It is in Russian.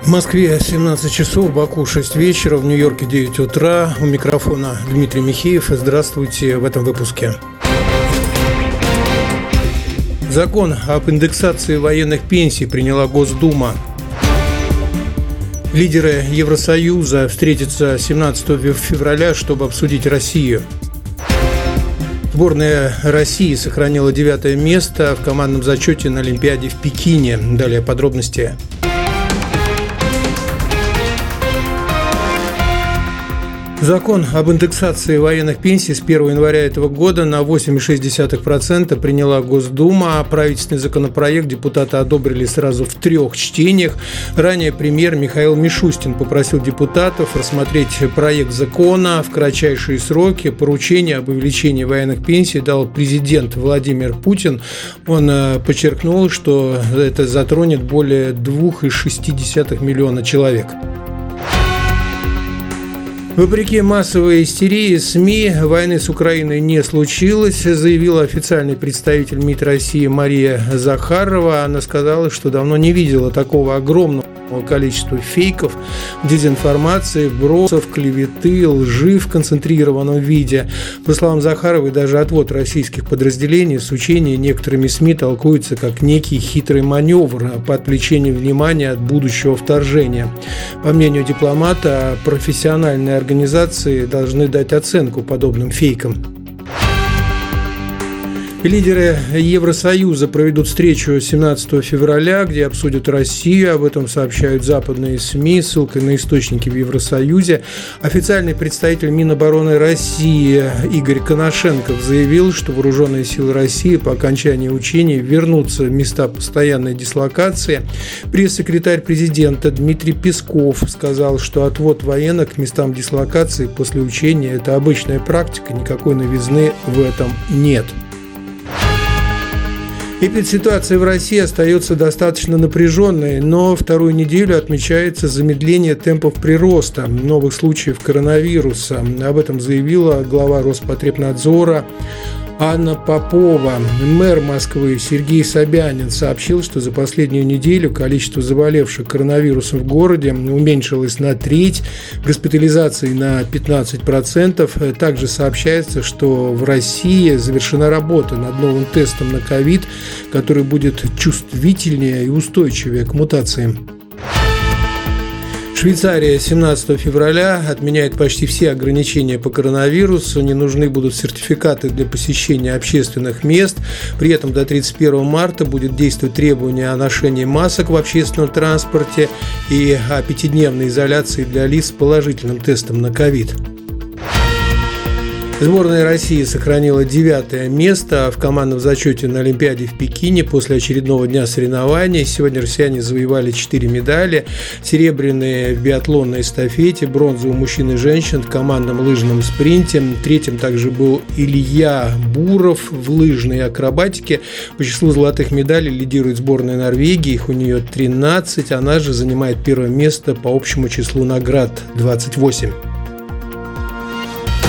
В Москве 17 часов, в Баку 6 вечера, в Нью-Йорке 9 утра. У микрофона Дмитрий Михеев. Здравствуйте в этом выпуске. Закон об индексации военных пенсий приняла Госдума. Лидеры Евросоюза встретятся 17 февраля, чтобы обсудить Россию. Сборная России сохранила 9 место в командном зачете на Олимпиаде в Пекине. Далее подробности. Закон об индексации военных пенсий с 1 января этого года на 8,6% приняла Госдума. Правительственный законопроект депутаты одобрили сразу в 3 чтениях. Ранее премьер Михаил Мишустин попросил депутатов рассмотреть проект закона в кратчайшие сроки. Поручение об увеличении военных пенсий дал президент Владимир Путин. Он подчеркнул, что это затронет более 2,6 миллиона человек. Вопреки массовой истерии СМИ, войны с Украиной не случилось, заявила официальный представитель МИД России Мария Захарова. Она сказала, что давно не видела такого огромного количества фейков, дезинформации, вбросов, клеветы, лжи в концентрированном виде. По словам Захаровой, даже отвод российских подразделений с учения некоторыми СМИ толкуется как некий хитрый маневр по отвлечению внимания от будущего вторжения. По мнению дипломата, профессиональные организации должны дать оценку подобным фейкам. Лидеры Евросоюза проведут встречу 17 февраля, где обсудят Россию. Об этом сообщают западные СМИ, ссылкой на источники в Евросоюзе. Официальный представитель Минобороны России Игорь Коношенков заявил, что вооруженные силы России по окончании учений вернутся в места постоянной дислокации. Пресс-секретарь президента Дмитрий Песков сказал, что отвод военных к местам дислокации после учения – это обычная практика, никакой новизны в этом нет. Эпидситуация в России остается достаточно напряженной, но вторую неделю отмечается замедление темпов прироста новых случаев коронавируса. Об этом заявила глава Роспотребнадзора Анна Попова. Мэр Москвы Сергей Собянин сообщил, что за последнюю неделю количество заболевших коронавирусом в городе уменьшилось на треть, госпитализации на 15%. Также сообщается, что в России завершена работа над новым тестом на ковид, который будет чувствительнее и устойчивее к мутациям. Швейцария 17 февраля отменяет почти все ограничения по коронавирусу. Не нужны будут сертификаты для посещения общественных мест. При этом до 31 марта будет действовать требование о ношении масок в общественном транспорте и о 5-дневной изоляции для лиц с положительным тестом на ковид. Сборная России сохранила 9 место в командном зачете на Олимпиаде в Пекине после очередного дня соревнований. Сегодня россияне завоевали 4 медали. Серебряные в биатлонной эстафете, бронзу у мужчин и женщин в командном лыжном спринте. Третьим также был Илья Буров в лыжной акробатике. По числу золотых медалей лидирует сборная Норвегии, их у нее 13. Она же занимает первое место по общему числу наград – 28.